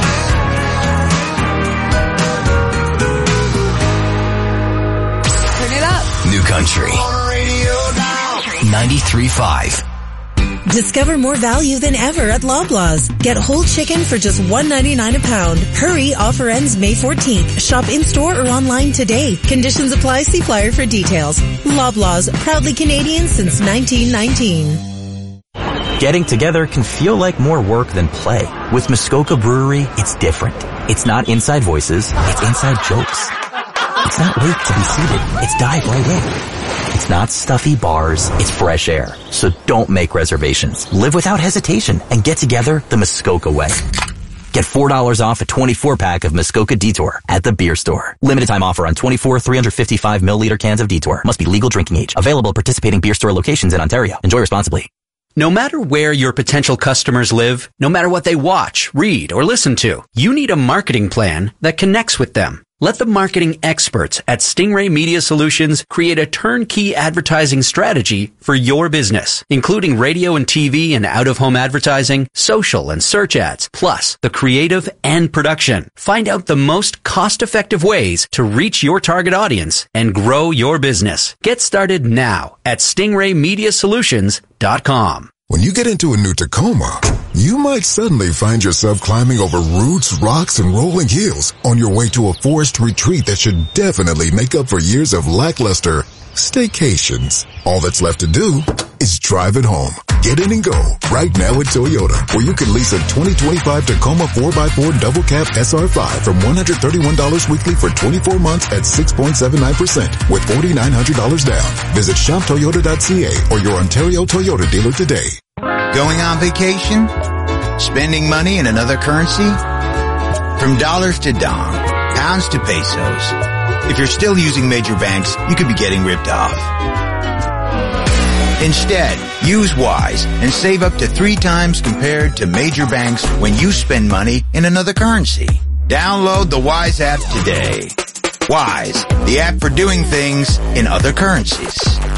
Turn it up. New Country. ninety-three point five. Discover more value than ever at Loblaws. Get whole chicken for just one ninety-nine a pound. Hurry, offer ends May fourteenth. Shop in-store or online today. Conditions apply. See flyer for details. Loblaws, proudly Canadian since nineteen nineteen. Getting together can feel like more work than play. With Muskoka Brewery, it's different. It's not inside voices, it's inside jokes. It's not wait to be seated, it's dive right in. It's not stuffy bars, it's fresh air. So don't make reservations. Live without hesitation and get together the Muskoka way. Get four dollars off a twenty-four pack of Muskoka Detour at the beer store. Limited time offer on twenty-four three hundred fifty-five milliliter cans of Detour. Must be legal drinking age. Available at participating beer store locations in Ontario. Enjoy responsibly. No matter where your potential customers live, no matter what they watch, read, or listen to, you need a marketing plan that connects with them. Let the marketing experts at Stingray Media Solutions create a turnkey advertising strategy for your business, including radio and T V and out-of-home advertising, social and search ads, plus the creative and production. Find out the most cost-effective ways to reach your target audience and grow your business. Get started now at stingray media solutions dot com. When you get into a new Tacoma, you might suddenly find yourself climbing over roots, rocks, and rolling hills on your way to a forest retreat that should definitely make up for years of lackluster staycations. All that's left to do is drive it home. Get in and go right now at Toyota, where you can lease a twenty twenty-five Tacoma four by four double cab S R five from one hundred thirty-one dollars weekly for twenty-four months at six point seven nine percent with four thousand nine hundred dollars down. Visit shop toyota dot c a or your Ontario Toyota dealer today. Going on vacation? Spending money in another currency? From dollars to dong, pounds to pesos. If you're still using major banks, you could be getting ripped off. Instead, use Wise and save up to three times compared to major banks when you spend money in another currency. Download the Wise app today. Wise, the app for doing things in other currencies.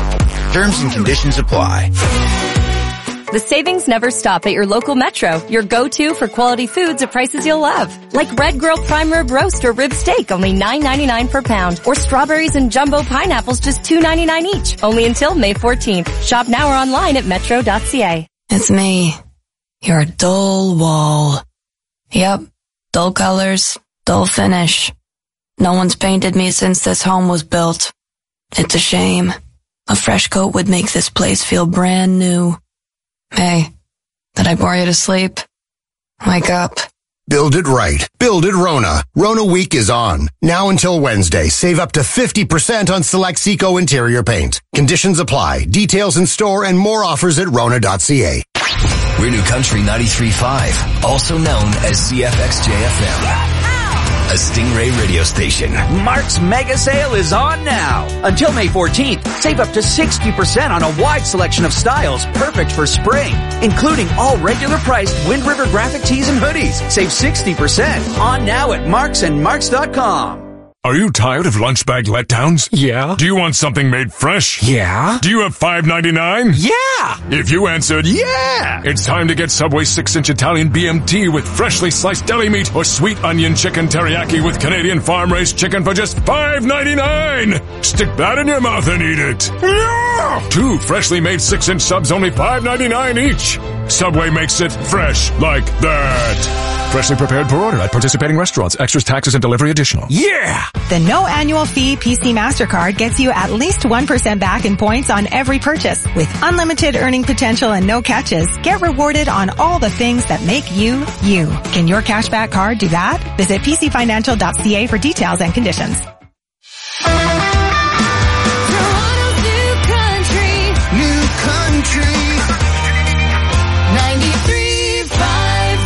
Terms and conditions apply. The savings never stop at your local Metro, your go-to for quality foods at prices you'll love. Like Red Grill Prime Rib Roast or Rib Steak, only nine ninety-nine per pound. Or strawberries and jumbo pineapples, just two ninety-nine each. Only until May fourteenth. Shop now or online at metro dot c a. It's me, your dull wall. Yep, dull colors, dull finish. No one's painted me since this home was built. It's a shame. A fresh coat would make this place feel brand new. Hey, did I bore you to sleep? Wake up. Build it right. Build it Rona. Rona Week is on. Now until Wednesday, save up to fifty percent on select Seco interior paint. Conditions apply. Details in store and more offers at rona dot c a. We're New Country ninety-three point five, also known as C F X J F M. A Stingray radio station. Mark's Mega Sale is on now. Until May fourteenth, save up to sixty percent on a wide selection of styles perfect for spring, including all regular priced Wind River graphic tees and hoodies. Save sixty percent on now at marks and marks dot com. Are you tired of lunch bag letdowns? Yeah. Do you want something made fresh? Yeah. Do you have five ninety-nine? Yeah. If you answered yeah, it's time to get Subway six inch Italian B M T with freshly sliced deli meat or sweet onion chicken teriyaki with Canadian farm-raised chicken for just five ninety-nine. Stick that in your mouth and eat it. Yeah. Two freshly made six inch subs, only five ninety-nine each. Subway makes it fresh like that. Freshly prepared per order at participating restaurants. Extras, taxes, and delivery additional. Yeah! The no annual fee P C MasterCard gets you at least one percent back in points on every purchase. With unlimited earning potential and no catches, get rewarded on all the things that make you, you. Can your cashback card do that? Visit p c financial dot c a for details and conditions. New Country ninety-three point five.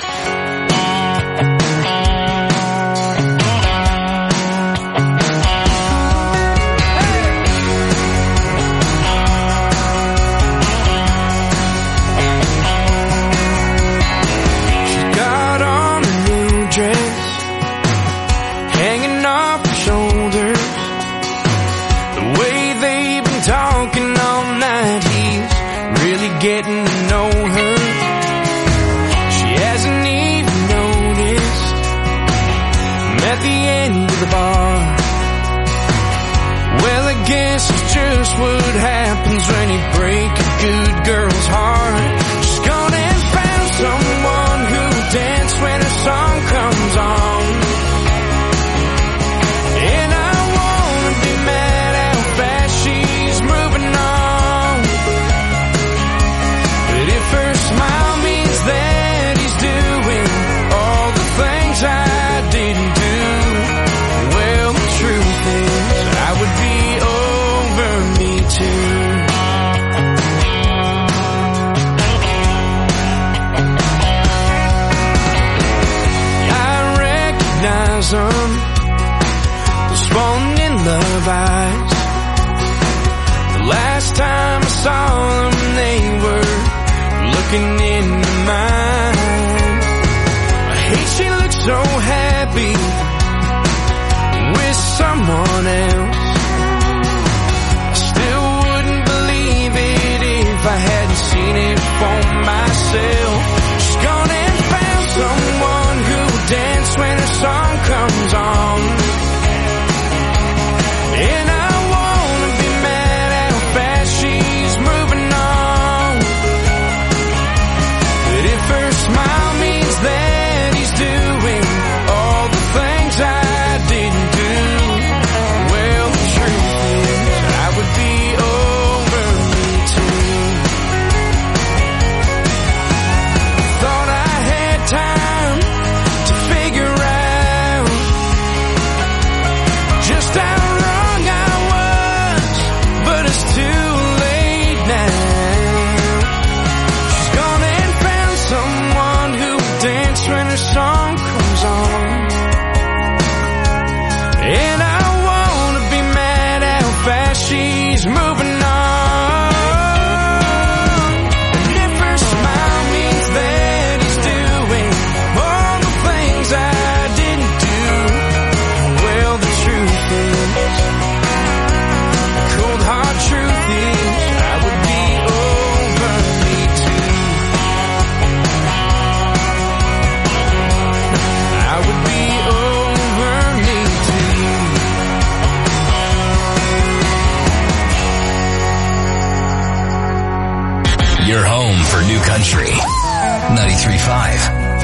She got on a new dress, hanging off her shoulders. The way they've been talking all night, he's really getting to know her. She hasn't even noticed I'm at the end of the bar. Well, I guess it's just what happens when you break a good girl's heart. She's gone and found someone who'll dance when her song comes on. And I wanna be mad how fast she's moving on. But if her smile means that he's doing all the things I didn't do, well, the truth is I would be over me too. I recognize them, those falling in love eyes. The last time I saw them, they were looking into mine. I hate she looks so happy with someone else. I still wouldn't believe it if I hadn't seen it for myself. She's gone and found someone who'll dance when her song comes on. And I wanna be mad how fast she's moving on. But if her smile means that he's doing all the things I didn't do, well, the truth is I would be over me too. Your home for New Country. ninety-three point five.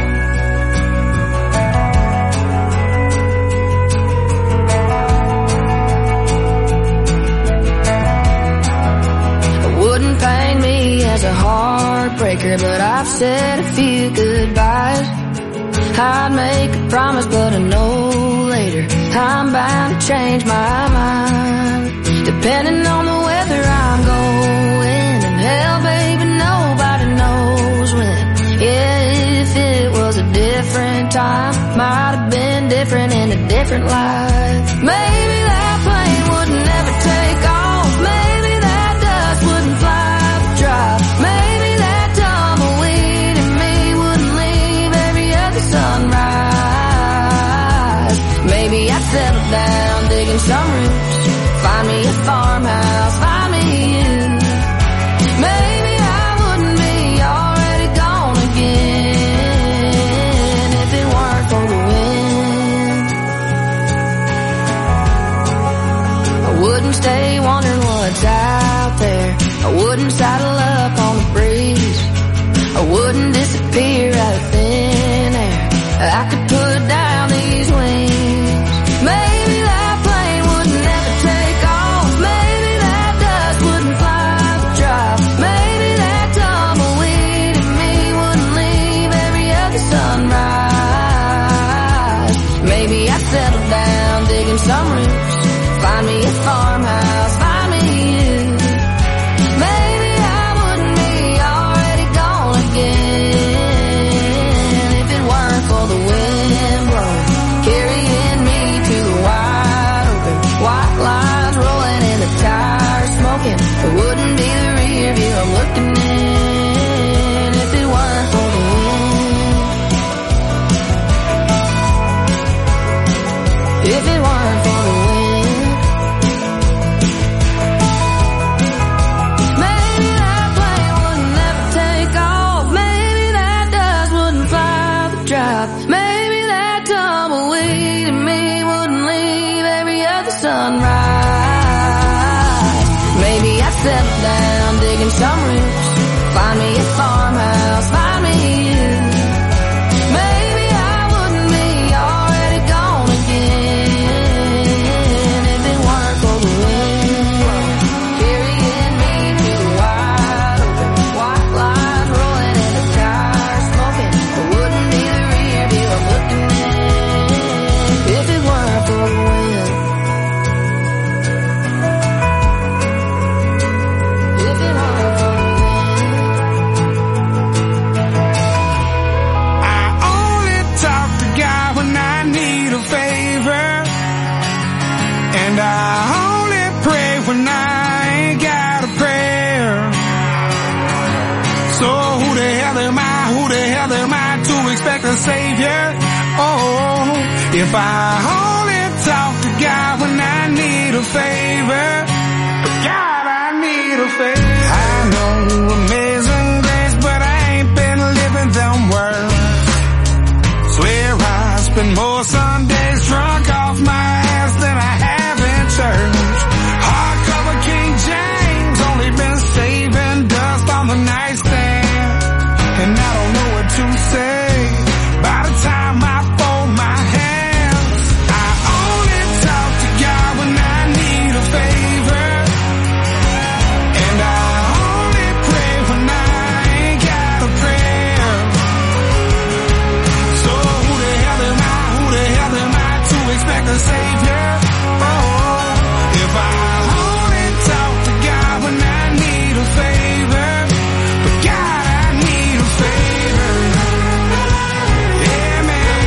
Wouldn't paint me as a heartbreaker, but I've said a few goodbyes. I'd make a promise, but I know later I'm bound to change my mind. Depending on the weather I'm going, and hell, baby, nobody knows when. Yeah, if it was a different time, might have been different in a different life. Maybe that plane would never take off. Maybe that dust wouldn't fly the drive. Maybe that tumbleweed in me wouldn't leave every other sunrise. Maybe I'd settle down, digging some roots, find me a farmhouse, find me you. Maybe I wouldn't be already gone again if it weren't for the wind. I wouldn't stay wondering what's out there. I wouldn't saddle up on the breeze. I wouldn't disappear out of thin air. I could put down these wings. Maybe that plane would never take off. Maybe that dust wouldn't fly the drive. Maybe that tumbleweed in me wouldn't leave every other sunrise. Maybe I'd settle down, digging some roots, find me a farmhouse, find me you. Maybe I wouldn't be already gone again if it weren't for the wind blowing, carrying me to the wide open. White lines rolling in the tires, smoking. It wouldn't be the rear view I'm looking in if it weren't for the wind. If it weren't for the wind. Maybe that plane would never take off. Maybe that dust wouldn't fly the drive. Maybe that tumbleweed in me wouldn't leave every other sunrise. Maybe I'd settle down, digging some roots, find me a farmhouse, find me you. Maybe I wouldn't be already gone again if it weren't for the wind, carrying me to the wide open. White lines rolling in the tires, smoking. It wouldn't be the rear view I'm looking in if it weren't for the wind. If it weren't for the I only talk to God when I need a favor, and I only pray when I ain't got a prayer. So who the hell am I, who the hell am I to expect a savior? Oh, if I only talk to God when I need a favor, God, I need a favor. I know amazing grace, but I ain't been living them words. Swear I spend more Sundays drunk off my ass than I have in church. Hardcover King James, only been saving dust on the nightstand, and I don't know what to say by the time I fold my hands. I only talk to God when I need a favor, and I only pray when I ain't got a prayer. So who the hell am I, who the hell am I to expect a savior? Oh, if I only talk to God when I need a favor, but God, I need a favor. Yeah, man.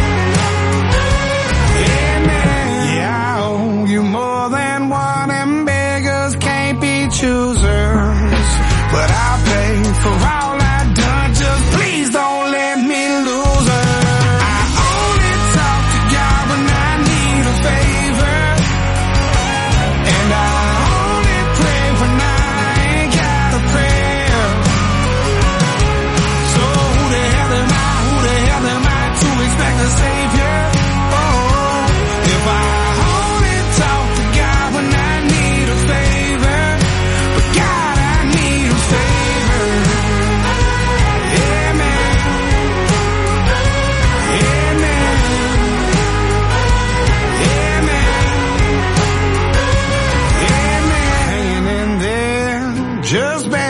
Yeah, man. Yeah, I owe you more than one, and beggars can't be choosers. But I'll pay for all I've done, just please don't let me lose her. I only talk to God when I need a favor, and I only pray when I ain't got a prayer. So who the hell am I, who the hell am I to expect a savior? Oh, if I only talk to God when I need a favor, but God, I need a favor.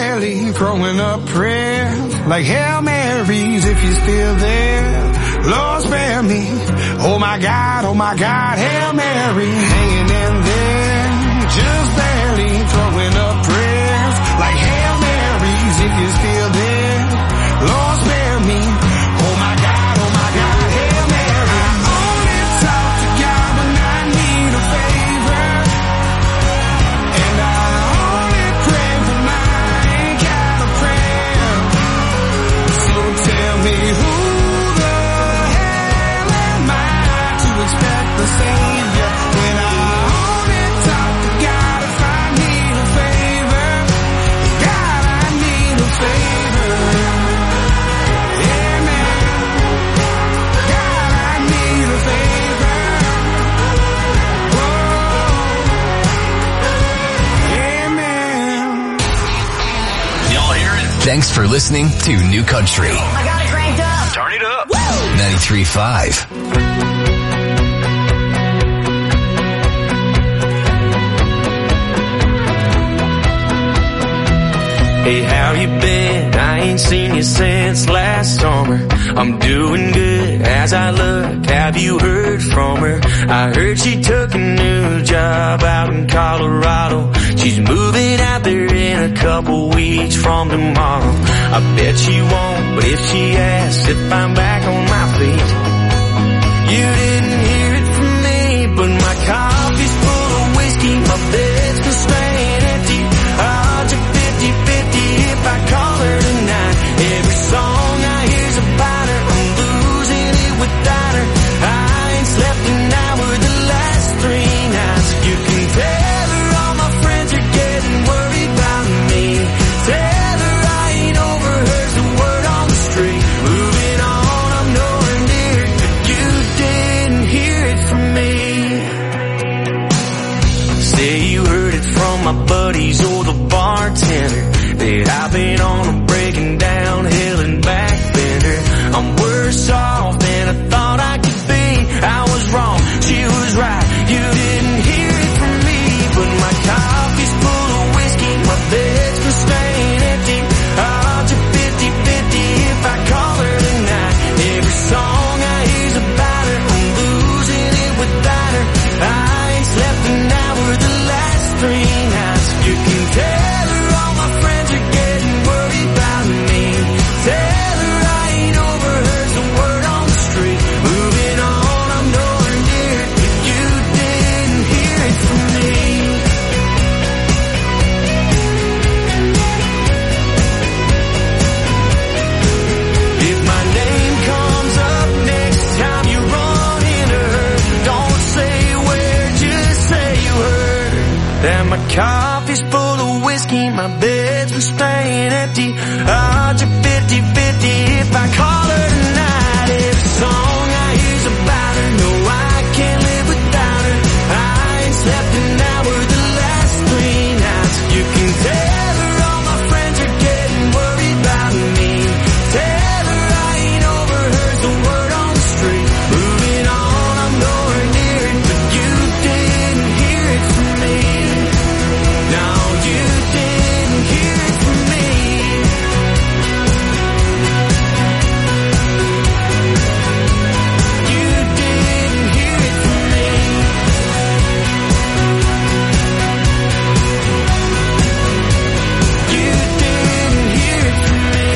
barely throwing up prayers like Hail Marys if you're still there. Lord spare me. Oh my God, oh my God, Hail Mary, hanging in there, just barely throwing up prayers like Hail Marys if you're still there. Lord spare me. Oh my God, oh my God, Hail Mary. I only talk to God when I need a favor, and I only pray when I ain't got a prayer. So tell me who the hell am I to expect the Savior when I only talk to God if I need a favor? God, I need a favor. Thanks for listening to New Country. I got it cranked up. Turn it up. ninety-three point five. Hey, how you been? I ain't seen you since last summer. I'm doing good as I look. Have you heard from her? I heard she took a new job out in Colorado. She's moving out there in a couple weeks from tomorrow. I bet she won't, but if she asks if I'm back on my feet, you didn't hear it from me, but my coffee's full of whiskey, my bed's been staying empty. Odds are fifty-fifty if I call her tonight. Every song I hear's about her, I'm losing it without her. I ain't slept an hour the last three nights. You can tell her all my friends are getting worried about me. Tell her I ain't over her's the word on the street. Moving on, I'm nowhere near it, but you didn't hear it from me. Say you heard it from my buddies or the bartender that I've been on a breaking down hill and back bender. I'm worse off than I thought I could be. I was wrong, she was right. You didn't hear it from me, but my coffee's full of whiskey, my bed's been staying empty. Odds are fifty-fifty if I call her tonight. Every song I hear's about her, I'm losing it without her. I ain't slept an hour the last three nights. You can tell her all my friends are getting worried about me. Tell her I ain't over her's the word on the street. Moving on, I'm nowhere near it, but you didn't hear it from me. If my name comes up next time you run into her, don't say where, just say you heard that my coffee's full of whiskey, my bed's been staying empty. Odds are fifty-fifty if I call her tonight. Every song I hear's about her, no, I can't live without her. I ain't slept an hour the last three nights. You can tell her all my friends are getting worried about me. Tell her I ain't over her's the word on the street. Moving on, I'm nowhere near it, but you didn't hear it from me. No, you didn't hear it from me. You didn't hear it from me. You didn't hear it from me.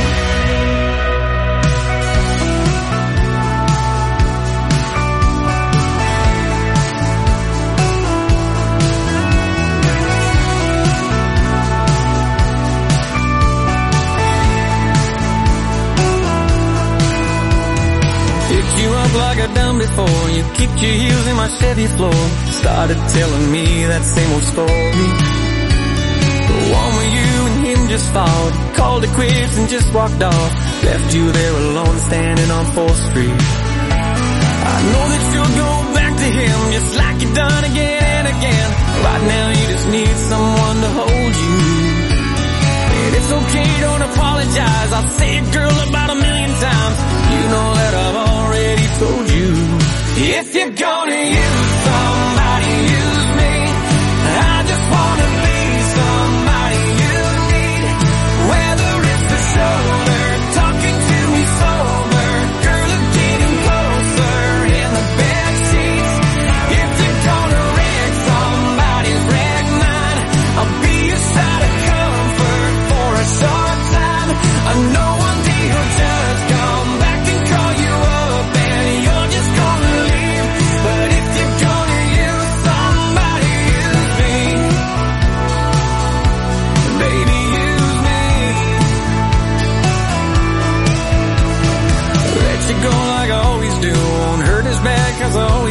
Picked you up like I done before. You kicked your heels in my Chevy floor. Started telling me that same old story. The one where you and him just fought. Called it quits and just walked off. Left you there alone standing on fourth Street. I know that you'll go back to him just like you done again and again. Right now you just need someone to hold you. And it's okay, don't apologize. I'll say it, girl, about a million times. You know that I've already told you. If you're gonna use somebody, use me. I just wanna be somebody you need.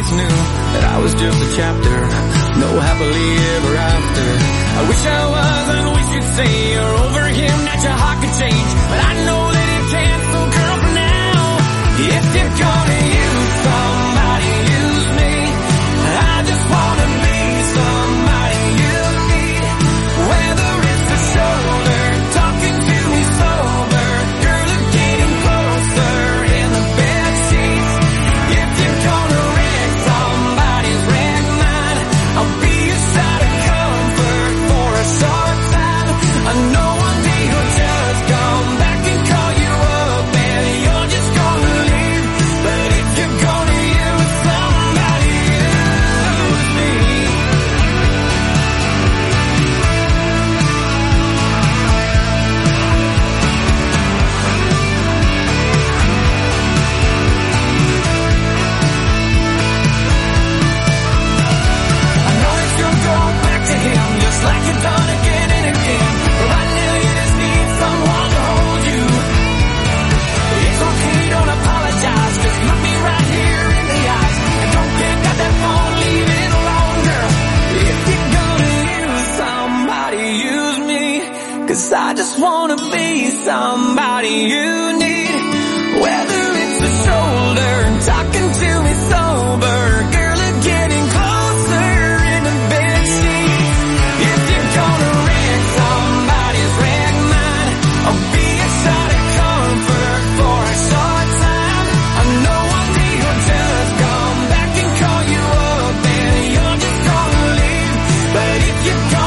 just knew that I was just a chapter, no happily ever after. I wish I was and wish you'd say you're over him, that your heart could change, but I know that it can't, so girl, for now, if you're gonna use somebody, use me. I just wanna be somebody you need, whether it's the shoulder, talking to me sober, girl, or getting closer in the bed sheets. If you're gonna wreck somebody's wreck mine, I'll be a shot of comfort for a short time. I know one day you'll just come back and call you up, and you're just gonna leave. But if you're gonna use somebody, use me. I know that you'll go back to him just like you've done again and again. But right now you just need someone to hold you. It's okay, don't apologize, just look me right here in the eyes, and don't pick up that phone, leave it alone, girl. If you're gonna use somebody, use me, 'cause I just wanna be somebody you need, whether it's the shoulder, talking to me sober, girl, or getting closer in the bed sheets. If you're gonna wreck somebody's wreck mine, I'll be a shot of comfort for a short time. I know one day you'll just come back and call you up, and you're just gonna leave. But if you're